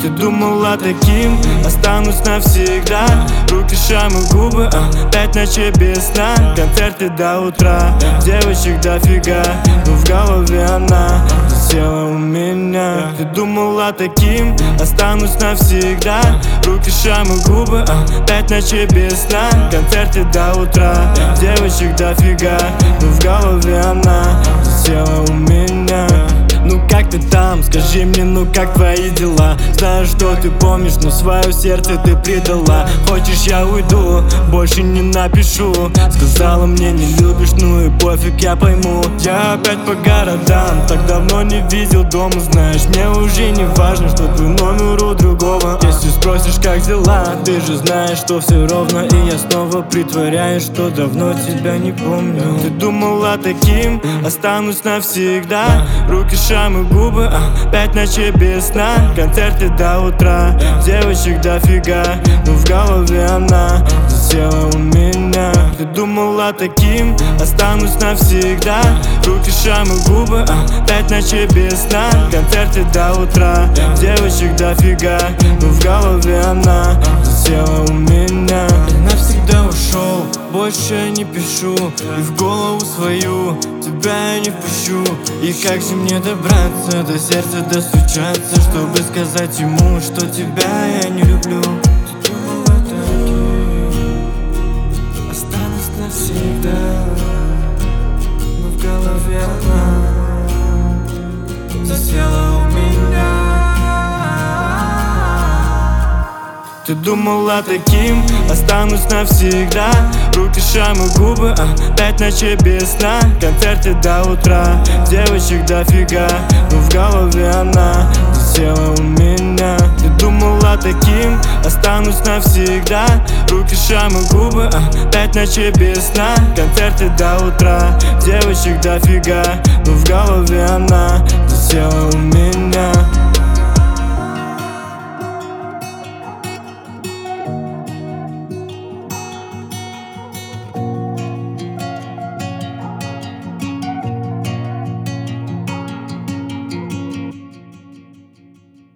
Ты думала таким, останусь навсегда. Руки, шрамы, губы, 5 ночей без сна. Концерты до утра, девочек дофига, но в голове она засела у меня. Ты думала таким, останусь навсегда. Руки, шрамы, губы, 5 ночей без сна. Концерты до утра, девочек дофига, но в голове она засела у меня. Ну как ты там, скажи мне, ну как твои дела? Знаю, что ты помнишь, но свое сердце ты предала. Хочешь, я уйду, больше не напишу. Сказала мне, не любишь, ну и пофиг, я пойму. Я опять по городам, так давно не видел дома. Знаешь, мне уже не важно, что твой номер у другого. Если спросишь, как дела, ты же знаешь, что все ровно. И я снова притворяюсь, что давно тебя не помню. Ты думала таким, останусь навсегда. Руки, шрамы, губы, 5 ночей без сна. Концерты до утра, девочек дофига, но в голове она засела у меня. Ты думала таким, останусь навсегда. Руки, шрамы, губы, 5 ночей без сна. Концерты до утра, девочек дофига, но в голове она засела у меня. Я навсегда ушел, больше не пишу, и в голову свою тебя я не впущу. И как же мне добраться, до сердца достучаться, чтобы сказать ему, что тебя я не люблю. Ты думала таким, останусь навсегда, но в голове она засела у меня. Ты думала таким, останусь навсегда. Руки, шрамы, губы, 5 ночей без сна. Концерты до утра, девочек дофига, но в голове она засела у меня. Ты думала таким, останусь навсегда. Руки, шрамы, губы, 5 ночей без сна. Концерты до утра, девочек дофига, но в голове она засела у меня.